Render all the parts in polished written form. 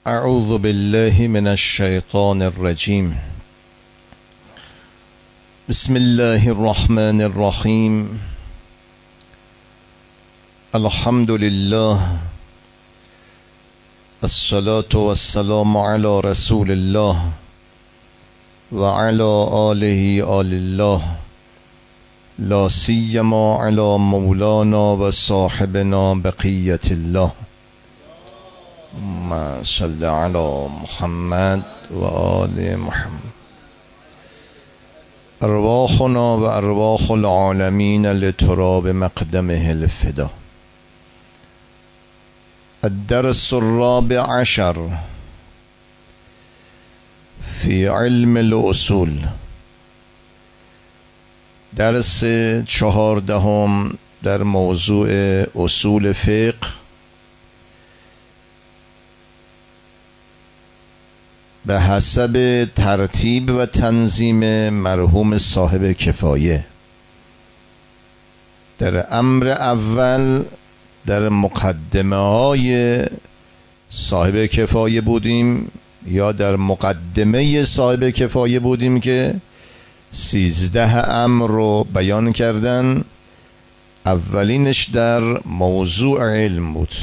اعوذ بالله من الشیطان الرجیم. بسم الله الرحمن الرحیم. الحمد لله، الصلاة والسلام على رسول الله وعلى آله آل الله، لا سیما على مولانا و صاحبنا بقیة الله. اللهم صل على محمد و آل محمد. ارواحنا و ارواح العالمین لتراب مقدمه الفدا. الدرس الرابع عشر في علم الاصول. درس 14 در موضوع اصول فقه به حسب ترتیب و تنظیم مرحوم صاحب کفایه. در امر اول در مقدمه های صاحب کفایه بودیم، یا در مقدمه صاحب کفایه بودیم که 13 امر رو بیان کردن. اولینش در موضوع علم بود.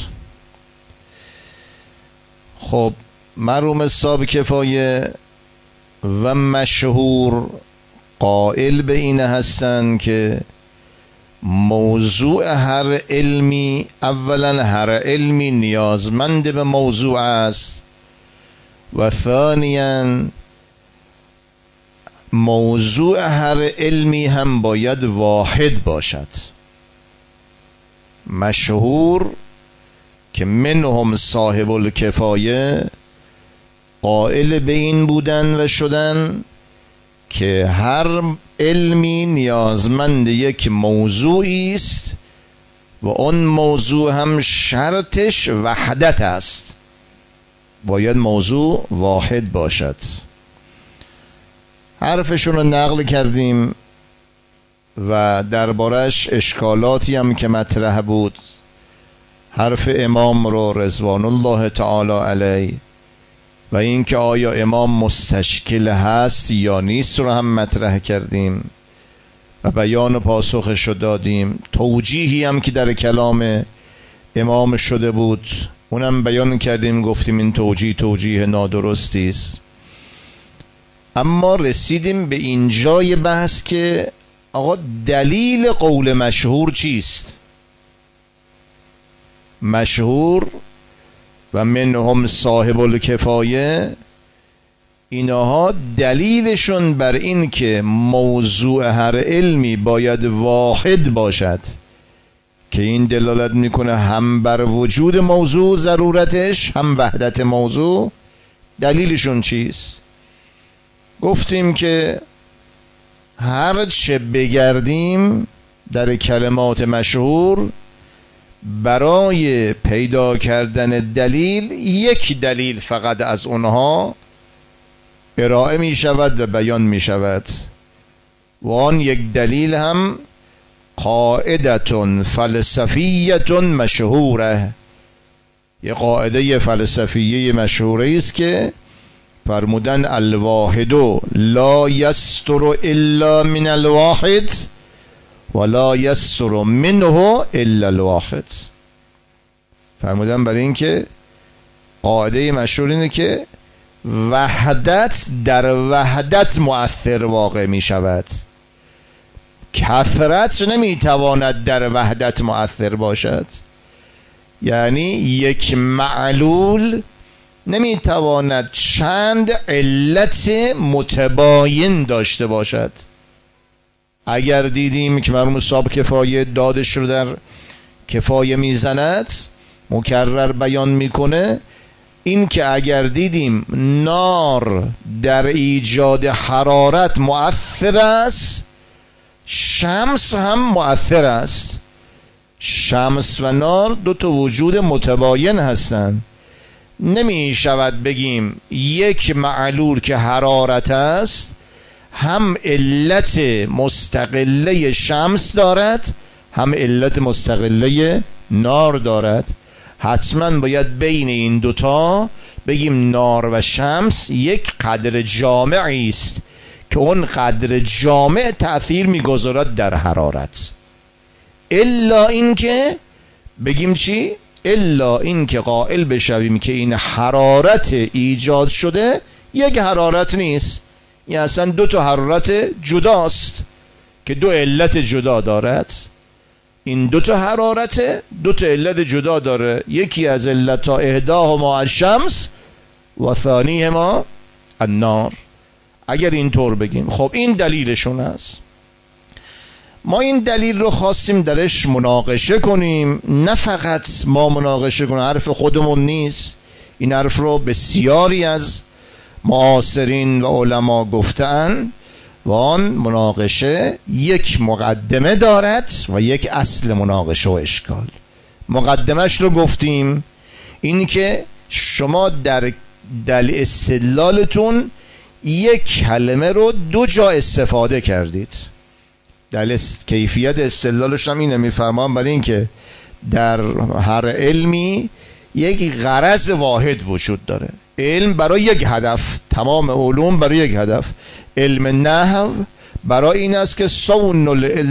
خب مرحوم صاحب کفایه و مشهور قائل به این هستند که موضوع هر علمی، اولا هر علمی نیازمند به موضوع است و ثانیاً موضوع هر علمی هم باید واحد باشد. مشهور که منهم صاحب الکفایه قائل به این بودن و شدن که هر علمی نیازمند یک موضوعی است و اون موضوع هم شرطش وحدت است، باید موضوع واحد باشد. حرفشون رو نقل کردیم و دربارش اشکالاتی هم که مطرح بود، حرف امام رو رضوان الله تعالی علیه و این که آیا امام مستشکل هست یا نیست رو هم مطرح کردیم و بیان و پاسخش رو دادیم. توجیهی هم که در کلام امام شده بود اونم بیان کردیم، گفتیم این توجیه نادرستی است. اما رسیدیم به اینجای بحث که آقا دلیل قول مشهور چیست؟ مشهور و منهم صاحب الکفایه، اینها دلیلشون بر این که موضوع هر علمی باید واحد باشد، که این دلالت میکنه هم بر وجود موضوع ضرورتش هم وحدت موضوع. دلیلشون چیست؟ گفتیم که هر چه بگردیم در کلمات مشهور برای پیدا کردن دلیل، یک دلیل فقط از اونها ارائه می شود و بیان می شود و آن یک دلیل هم قاعدة فلسفیة مشهوره، یک قاعده فلسفیه مشهوره است که فرمودن الواحد لا یستر الا من الواحد ولا یستر منه الا الواحد. فرمودن برای این که قاعده مشهور اینه که وحدت در وحدت مؤثر واقع می شود، کثرت نمی تواند در وحدت مؤثر باشد. یعنی یک معلول نمی تواند چند علت متباین داشته باشد. اگر دیدیم که مرحوم صاحب کفایه دادش رو در کفایه میزند، مکرر بیان میکنه، این که اگر دیدیم نار در ایجاد حرارت مؤثر است، شمس هم مؤثر است. شمس و نار دو تا وجود متباین هستند. نمی شود بگیم یک معلول که حرارت است هم علت مستقله شمس دارد هم علت مستقله نار دارد. حتما باید بین این دوتا بگیم نار و شمس یک قدر جامعی است که اون قدر جامع تأثیر میگذارد در حرارت. الا این که بگیم چی؟ الا این که قائل بشویم که این حرارت ایجاد شده یک حرارت نیست، یعنی اصلا دو تا حرارت جداست که دو علت جدا دارد. این دو تا حرارت دو تا علت جدا داره، یکی از علتها احداهما الشمس و ثانیهما النار. اگر اینطور بگیم خب این دلیلشون است. ما این دلیل رو خواستیم درش مناقشه کنیم، نه فقط ما مناقشه کنیم، حرف خودمون نیست، این حرف رو بسیاری از معاصرین و علما گفتن و آن مناقشه یک مقدمه دارد و یک اصل مناقشه و اشکال. مقدمش رو گفتیم، این که شما در استدلالتون یک کلمه رو دو جا استفاده کردید. دلیل کیفیت استدلالش هم اینه، میفرمان برای این که در هر علمی یک غرض واحد وجود داره. علم برای یک هدف، تمام علوم برای یک هدف. علم نحو برای این است که صون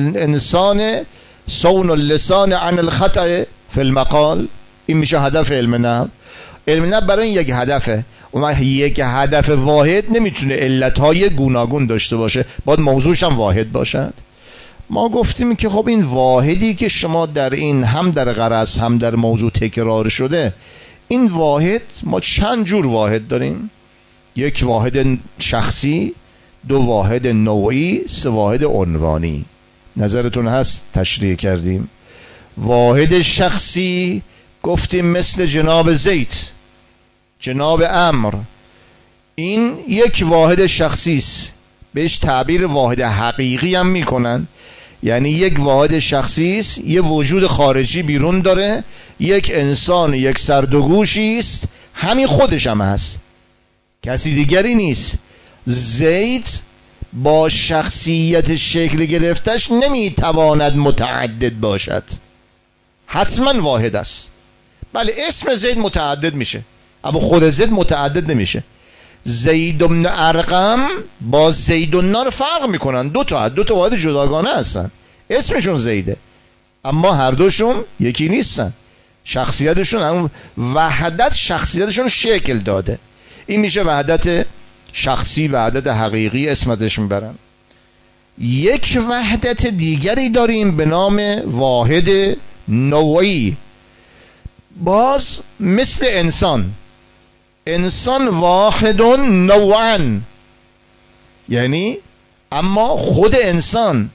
اللسان عن الخطأ فی المقال، این میشه هدف علم نحو. علم نحو برای این یک هدفه. اون یک هدف واحد نمیتونه علتهای گوناگون داشته باشه، باید موضوعش هم واحد باشد. ما گفتیم که خب این واحدی که شما در این هم در غرض هم در موضوع تکرار شده، این واحد ما چند جور واحد داریم؟ یک واحد شخصی، دو واحد نوعی، سه واحد عنوانی. نظرتون هست تشریح کردیم. واحد شخصی گفتیم مثل جناب زید، جناب عمرو، این یک واحد شخصی است، بهش تعبیر واحد حقیقی هم میکنن. یعنی یک واحد شخصی است، یه وجود خارجی بیرون داره، یک انسان یک سر دو گوشی است، همین خودش هم هست، کسی دیگری نیست. زید با شخصیت شکل گرفتش نمیتواند متعدد باشد، حتما واحد است. بله اسم زید متعدد میشه اما خود زید متعدد نمیشه. زید بن ارقم با زید النار فرق میکنن، دو تا واحد جداگانه هستن، اسمشون زیده اما هر دوشون یکی نیستن. شخصیتشون همون وحدت، شخصیتشون شکل داده. این میشه وحدت شخصی، وحدت حقیقی اسمتش میبرن. یک وحدت دیگری داریم به نام واحد نوعی، باز مثل انسان واحد نوعا، یعنی اما خود انسان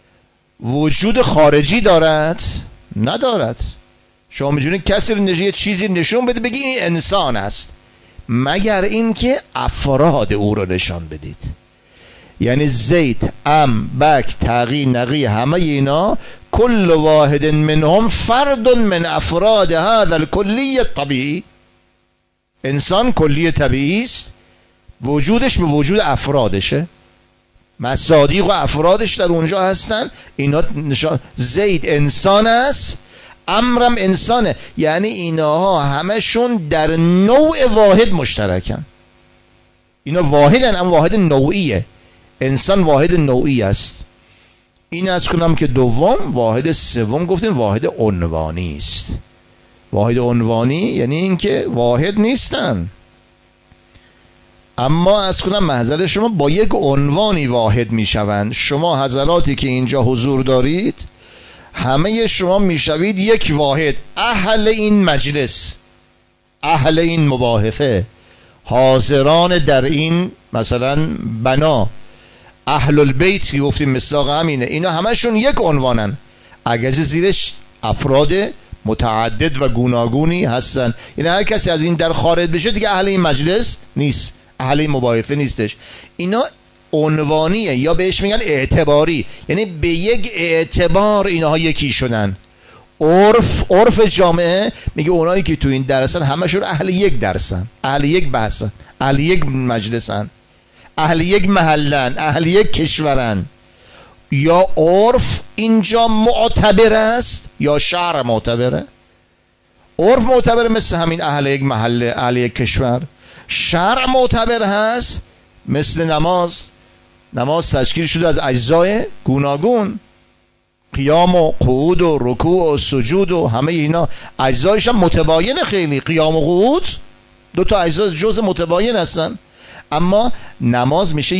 وجود خارجی دارد؟ ندارد. شما می‌دونید کسی رو یه چیزی نشون بده بگی این انسان است، مگر اینکه افراد او رو نشان بدید. یعنی زید، بک، تقی، نقی، همه اینا کل واحد منهم فرد من افراد هذا الکلی الطبیعی. انسان کلی طبیعی است، وجودش به وجود افرادشه، مصادیق و افرادش در اونجا هستن. اینا نشان زید انسان است، عمرم انسانه، یعنی اینها همشون در نوع واحد مشترکن. اینا واحدن اما واحد نوعیه. انسان واحد نوعی است. این از کنم که دوم. واحد سوم گفتیم واحد عنوانی است. واحد عنوانی یعنی اینکه واحد نیستن، اما از کنم محضر شما با یک عنوانی واحد میشوند. شما حضراتی که اینجا حضور دارید همه شما میشوید یک واحد، اهل این مجلس، اهل این مباحثه، حاضران در این مثلا بنا، اهل البیت که گفتیم مصداق همینه، اینا همشون یک عنوانن، اگه زیرش افراد متعدد و گوناگونی هستن. یعنی هر کسی از این در خارج بشه دیگه اهل این مجلس نیست، اهل این مباحثه نیستش. اینا عنوانیه یا بهش میگن اعتباری، یعنی به یک اعتبار اینها یکی شدن. عرف جامعه میگه اونایی که تو این درسن همشون اهل یک درسن، اهل یک بحثن، اهل یک مجلسن، اهل یک محلن، اهل یک کشورن. یا عرف اینجا معتبر است یا شرع معتبره. عرف معتبر مثل همین اهل یک محله، اهل یک کشور. شرع معتبر هست مثل نماز. نماز تشکیل شده از اجزای گوناگون، قیام و قعود و رکوع و سجود و همه اینا اجزایش هم متباین. خیلی قیام و قعود دو تا اجزا جزء متباین هستن، اما نماز میشه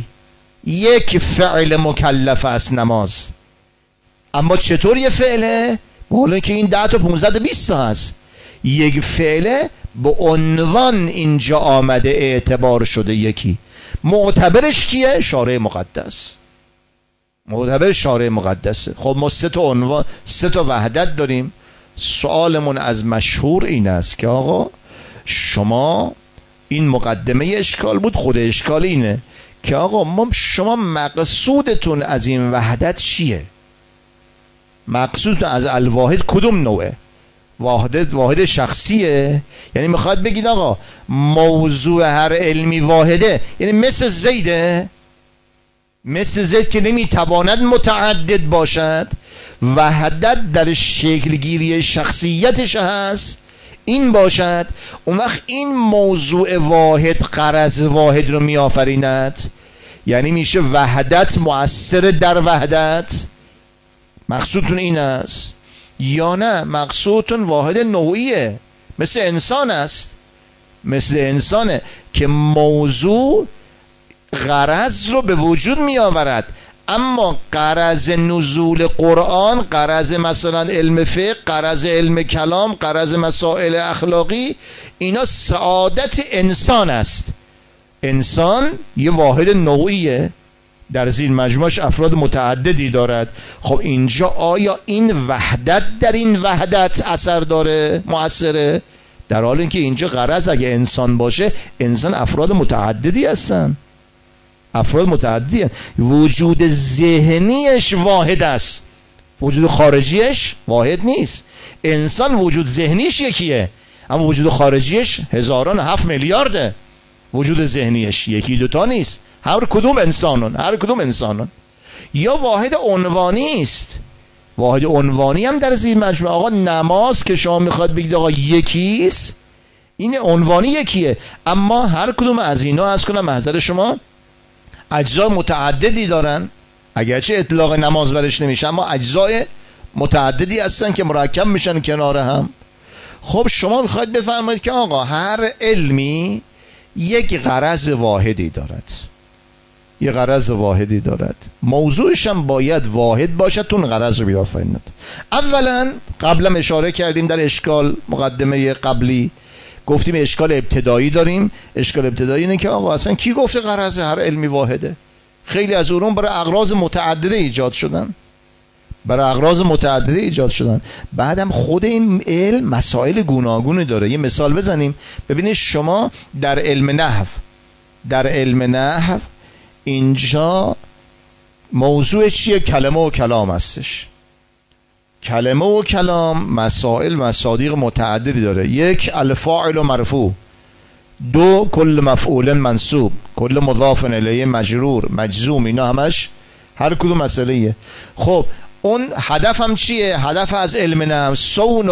یک فعل مکلف است نماز. اما چطور یه فعله؟ حالا که این 10 تا 15 تا 20 تا هست، یک فعله به عنوان اینجا آمده اعتبار شده یکی. معتبرش کیه؟ شارع مقدس. معتبر شارع مقدسه. خب ما 3 تا عنوان، 3 تا وحدت داریم. سوالمون از مشهور این است که آقا شما، این مقدمه اشکال بود، خود اشکال اینه که آقا شما مقصودتون از این وحدت چیه؟ مقصودتون از الواحد کدوم نوعه؟ واحد شخصیه؟ یعنی میخواد بگید آقا موضوع هر علمی واحده، یعنی مثل زیده، مثل زید که نمیتواند متعدد باشد، وحدت در شکلگیری شخصیتش هست این باشد، اون وقت این موضوع واحد غرض واحد رو میآفریند، یعنی میشه وحدت مؤثر در وحدت. مقصودتون این است یا نه مقصودتون واحد نوعیه؟ مثل انسان است، مثل انسانه که موضوع غرض رو به وجود می آورد، اما غرض نزول قرآن، غرض مثلا علم فقه، غرض علم کلام، غرض مسائل اخلاقی، اینا سعادت انسان است. انسان یه واحد نوعیه، در زیر مجموعش افراد متعددی دارد. خب اینجا آیا این وحدت در این وحدت اثر داره، مؤثره؟ در حال اینکه اینجا غرض اگه انسان باشه، انسان افراد متعددی هستن، افراد متعددی هستن. وجود ذهنیش واحد است، وجود خارجیش واحد نیست. انسان وجود ذهنیش یکیه، اما وجود خارجیش هزاران 7 میلیارده. وجود ذهنیش یکی دوتا نیست، هر کدوم انسانون. یا واحد عنوانی است. واحد عنوانی هم در زیر مجموعه. آقا نماز که شما میخواد بگید آقا یکیست، این عنوانی یکیه، اما هر کدوم از اینا از کنم محضر شما اجزا متعددی دارن، اگرچه اطلاق نماز برش نمیشه، اما اجزای متعددی هستن که مرکب میشن کنار هم. خب شما میخواید بفرمایید که آقا هر علمی یک غرض واحدی دارد، موضوعش هم باید واحد باشد تون غرض رو بیافریند. اولا قبلا اشاره کردیم در اشکال مقدمه قبلی، گفتیم اشکال ابتدایی داریم. اشکال ابتدایی اینه که آقا اصلا کی گفته غرض هر علمی واحده؟ خیلی از علوم برای اغراض متعدده ایجاد شدن. بعدم خود این علم مسائل گوناگونی داره. یه مثال بزنیم ببینید، شما در علم نحو اینجا موضوعش چیه؟ کلمه و کلام هستش. کلمه و کلام مسائل مصادیق متعددی داره. 1 الفاعل مرفوع، 2 کل مفعول منصوب، کل مضاف الیه مجرور، مجزوم، اینا همش هر کدوم مسئله‌ایه. خب اون هدف هم چیه؟ هدف از علم نحو صون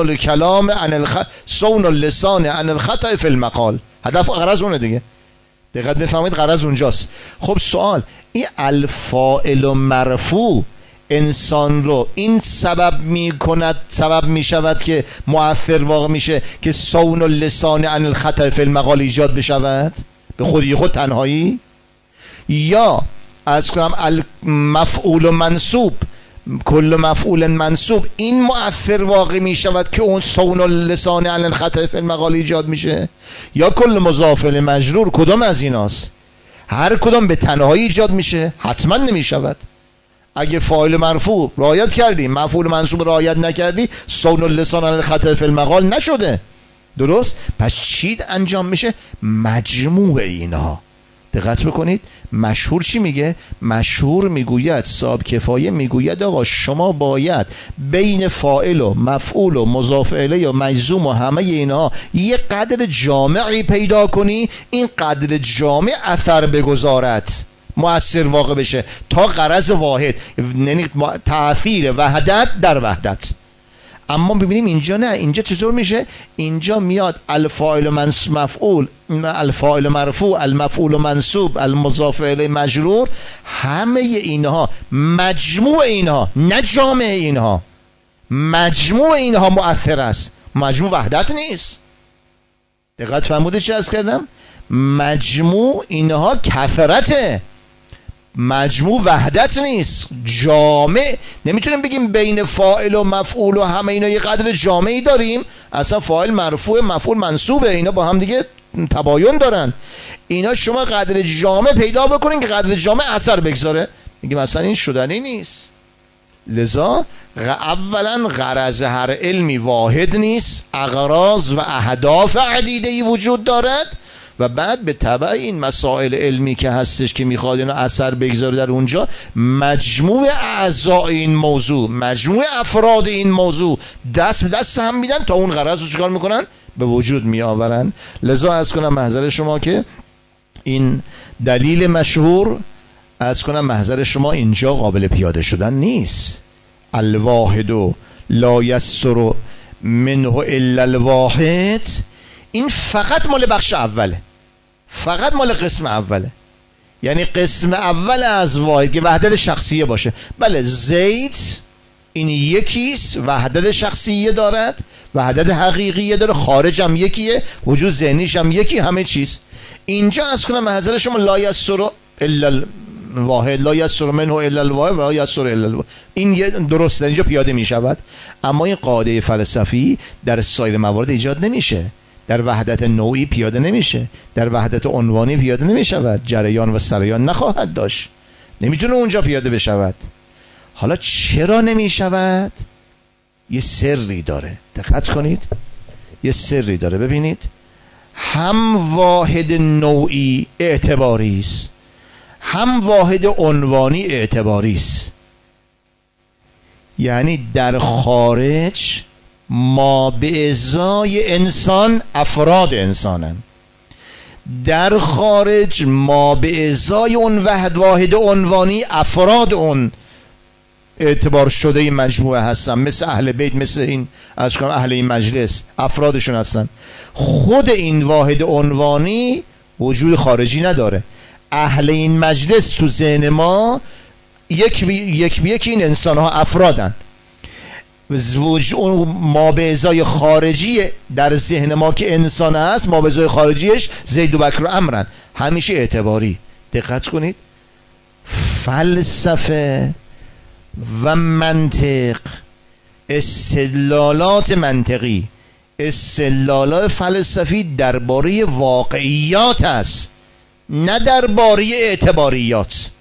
اللسان عن الخطأ فی المقال. هدف غرض اونه دیگه. دقت بفرمایید، غرض اونجاست. خب سوال، این الفاعل مرفوع انسان رو این سبب می شود که مؤثر واقع میشه که صون اللسان عن الخطأ فی المقال ایجاد بشود به خودی خود تنهایی؟ یا از کنم المفعول منصوب، کل مفعول منصوب این مؤثر واقع می شود که اون صون اللسان عن الخطأ فی المقال ایجاد میشه؟ یا کل مضاف الیه مجرور؟ کدام از ایناست؟ هر کدام به تنهایی ایجاد میشه؟ حتما نمی شود. اگه فاعل مرفوع رعایت کردی، مفعول منصوب رعایت نکردی، صون اللسان عن الخطأ فی المقال نشده. درست؟ پس چی انجام میشه؟ مجموع اینها. دقت بکنید، مشهور چی میگه؟ مشهور میگوید، صاحب کفایه میگوید آقا شما باید بین فاعل و مفعول و مضاف الیه و مجزوم و همه اینها یه قدر جامعی پیدا کنی، این قدر جامع اثر بگذارد، مؤثر واقع بشه تا غرض واحد، یعنی تأثیر وحدت در وحدت. اما ببینیم اینجا نه. اینجا چطور میشه؟ اینجا میاد الفاعل مفعول، الفاعل مرفوع، المفعول منصوب، المضاف الیه مجرور، همه اینها، مجموع اینها، نه جامع اینها، مجموع اینها مؤثر است. مجموع وحدت نیست. دقت فرمودید چی عرض کردم؟ مجموع اینها کثرته، مجموع وحدت نیست. جامع نمیتونیم بگیم بین فاعل و مفعول و همه اینا یه قدر جامعی داریم. اصلا فاعل مرفوع، مفعول منصوبه، اینا با هم دیگه تباین دارن. اینا شما قدر جامع پیدا بکنین که قدر جامع اثر بگذاره. میگیم اصلا این شدنی نیست. لذا اولا غرض هر علمی واحد نیست، اغراض و اهداف عدیده‌ای وجود دارد و بعد به تبع این مسائل علمی که هستش که میخواد اینا اثر بگذاره در اونجا، مجموع اعضای این موضوع، مجموع افراد این موضوع دست به دست هم میدن تا اون غرض رو چیکار میکنن؟ به وجود میآورن. لذا عرض کنم محضر شما که این دلیل مشهور، عرض کنم محضر شما اینجا قابل پیاده شدن نیست. الواحد لا یستر منه الا الواحد، این فقط مال بخش اوله، فقط مال قسم اوله. یعنی قسم اول از واحد که وحدت شخصیه باشه. بله زید این یکیست، وحدت شخصیه دارد، وحدت حقیقیه داره، خارج هم یکیه، وجود ذهنیش هم یکی، همه چیز. اینجا از کنم محضر شما لا یستر الا الواحد، لا یستر منه الا الواحد و لا یستر الا الواحد، این درسته، اینجا پیاده می شود. اما این قاعده فلسفی در سایر موارد ایجاد نمیشه. در وحدت نوعی پیاده نمیشه، در وحدت عنوانی پیاده نمیشود، جریان و سریان نخواهد داشت، نمیتونه اونجا پیاده بشود. حالا چرا نمیشود؟ یه سری داره، دقت کنید، یه سری داره. ببینید، هم واحد نوعی اعتباری است، هم واحد عنوانی اعتباری است. یعنی در خارج ما به ازای انسان افراد انسانن، در خارج ما به ازای اون واحد عنوانی افراد اون اعتبار شده مجموعه هستن، مثل اهل بیت، مثل این از کنم اهل این مجلس، افرادشون هستن. خود این واحد عنوانی وجود خارجی نداره. اهل این مجلس تو ذهن ما یک به یک این انسان ها افرادن. اون ما به ازای خارجی در ذهن ما که انسان هست، ما به ازای خارجیش زید و بکر و عمرن، همیشه اعتباری. دقت کنید، فلسفه و منطق، استدلالات منطقی، استدلالات فلسفی درباره واقعیات است، نه درباره اعتباریات.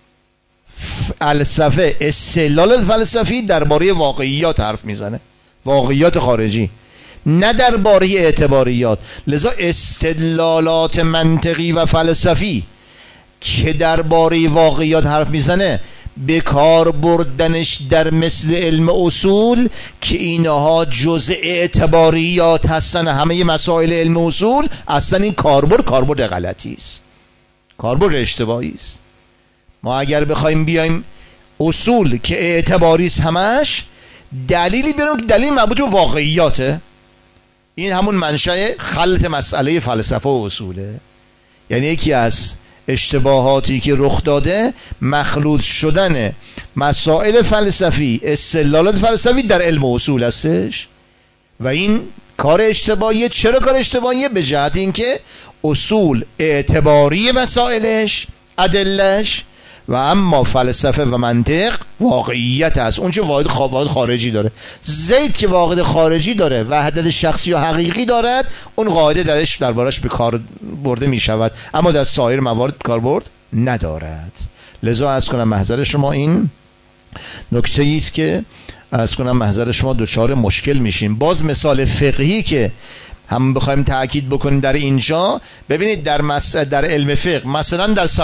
فلسفه، استدلال فلسفی درباره واقعیات حرف میزنه، واقعیات خارجی، نه درباره اعتباریات. لذا استدلالات منطقی و فلسفی که درباره واقعیات حرف میزنه، به کار بردنش در مثل علم اصول که اینها جزء اعتباریات هستن، همه مسائل علم اصول، اصلا این کاربرد غلطی است، کاربرد اشتباهی است. ما اگر بخوایم بیایم اصول که اعتباری است همش، دلیلی بیاریم که دلیل مربوط به واقعیاته، این همون منشأ خلط مسئله فلسفه و اصوله. یعنی یکی از اشتباهاتی که رخ داده مخلوط شدن مسائل فلسفی، استدلالات فلسفی در علم اصول هستش و این کار اشتباهیه. چرا کار اشتباهیه؟ به جهت اینکه اصول اعتباری مسائلش، ادلش، و اما فلسفه و منطق واقعیت است، اون چه واحد خارجی داره. زید که واحد خارجی داره، وحدت شخصی و حقیقی دارد، اون قاعده دربارش به کار برده می شود، اما در سایر موارد کاربرد ندارد. لذا عرض کنم محضر شما این نکته است که عرض کنم محضر شما دچار مشکل میشیم. باز مثال فقهی که هم بخوایم تأکید بکنیم در اینجا، ببینید در علم فقه، مثلا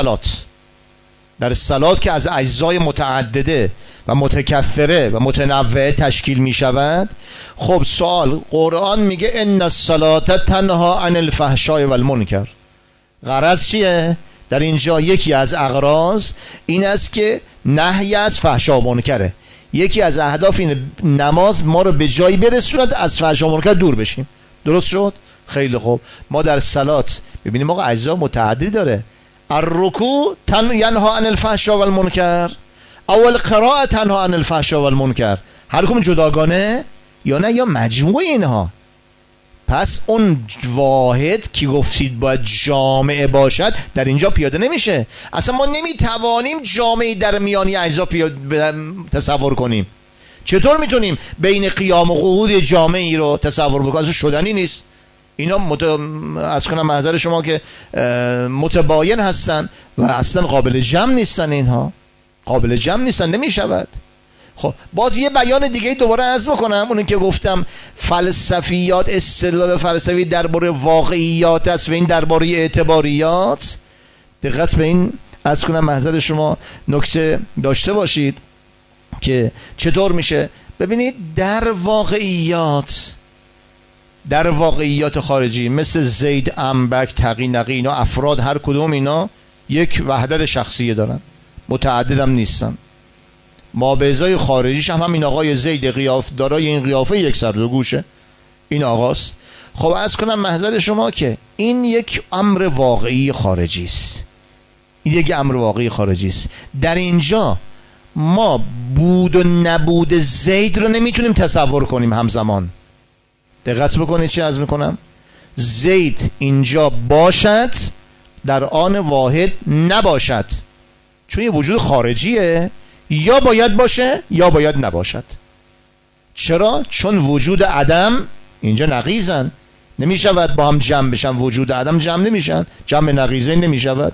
در صلات که از اجزای متعدده و متکثره و متنوعه تشکیل می شود. خب سوال، قرآن میگه ان الصلاة تنها عن الفحشاء والمنکر. غرض چیه؟ در اینجا یکی از اغراض این است که نهی از فحشا و منکره، یکی از اهداف اینه نماز ما رو به جایی برسوند از فحشا و منکر دور بشیم. درست شد؟ خیلی خوب. ما در صلات ببینیم آقا اجزا متعددی داره. الرکوع ینها عن الفحشاء والمنکر، اول قرائه تنها عن الفحشاء والمنکر. هر کدوم جداگانه یا نه یا مجموع اینها. پس اون واحد که گفتید باید جامعه باشد در اینجا پیاده نمیشه. اصلا ما نمیتوانیم جامعه در میانی اجزا تصور کنیم. چطور میتونیم بین قیام و قعود جامعی رو تصور بکنیم؟ اصلا شدنی نیست. اینا از کنم محضر شما که متباین هستن و اصلا قابل جمع نیستن. اینها قابل جمع نیستن، نمیشود. خب باز یه بیان دیگه دوباره عرض بکنم، اون که گفتم فلسفیات استدلال فلسفی درباره واقعیات است و این درباره اعتباریات. دقت به این عرض کنم محضر شما نکته داشته باشید که چطور میشه. ببینید در واقعیات خارجی مثل زید، انبک، تقی، نقی، اینا افراد هر کدوم اینا یک وحدت شخصیه دارن، متعددم نیستن. ما به ازای خارجیش هم این آقای زید قیاف دارای این قیافه یک سر دو گوشه، این آقاست. خب عرض کنم محضر شما که این یک امر واقعی خارجی است. این یک امر واقعی خارجی است. در اینجا ما بود و نبود زید رو نمیتونیم تصور کنیم همزمان. دقت بکنید چی عرض میکنم. زید اینجا باشد در آن واحد نباشد، چون یه وجود خارجیه، یا باید باشه یا باید نباشد. چرا؟ چون وجود عدم اینجا نقیزن، نمیشود با هم جمع بشن. وجود عدم جمع نمیشن، جمع نقیزه نمیشود.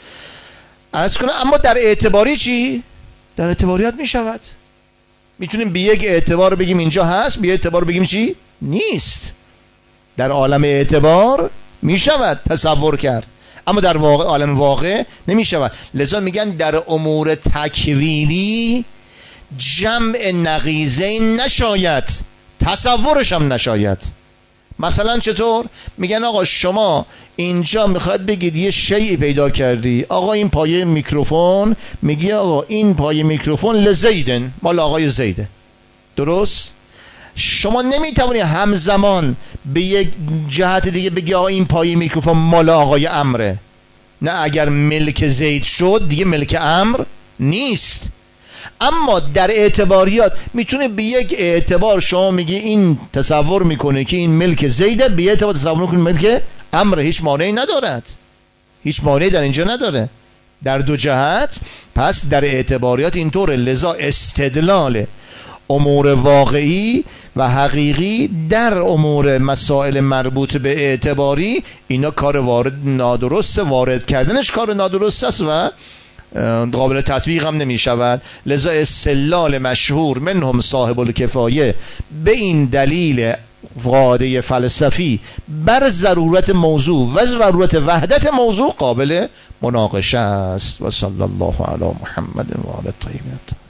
عرض کنم اما در اعتباری چی؟ در اعتباریات میشود. میتونیم به یک اعتبار بگیم اینجا هست، به یک اعتبار بگیم چی؟ نیست. در عالم اعتبار میشود تصور کرد، اما در واقع عالم واقع نمیشود. لذا میگن در امور تکوینی جمع نقیزه نشاید، تصورش هم نشاید. مثلا چطور؟ میگن آقا شما اینجا میخواد بگید یه شیء پیدا کردی، آقا این پایه میکروفون، میگی آقا این پایه میکروفون لزیدن، مال آقای زیده. درست؟ شما نمیتونی همزمان به یک جهت دیگه بگی آقا این پایه میکروفون مال آقای امره. نه، اگر ملک زید شد دیگه ملک امر نیست. اما در اعتباریات میتونه به یک اعتبار شما میگی این تصور میکنه که این ملک زیده، به اعتبار تصور میکنه ملک امر. هیچ مانعی ندارد، هیچ مانعی در اینجا نداره در دو جهت. پس در اعتباریات اینطوره. لذا استدلال امور واقعی و حقیقی در امور مسائل مربوط به اعتباری، اینا کار نادرست، وارد کردنش کار نادرست است و قابل تطبیق هم نمی شود. لذا استدلال مشهور منهم صاحب الکفایه به این دلیل قاعده فلسفی بر ضرورت موضوع و ضرورت وحدت موضوع قابل مناقشه است. و صلی الله علی محمد و آل الطاهرین.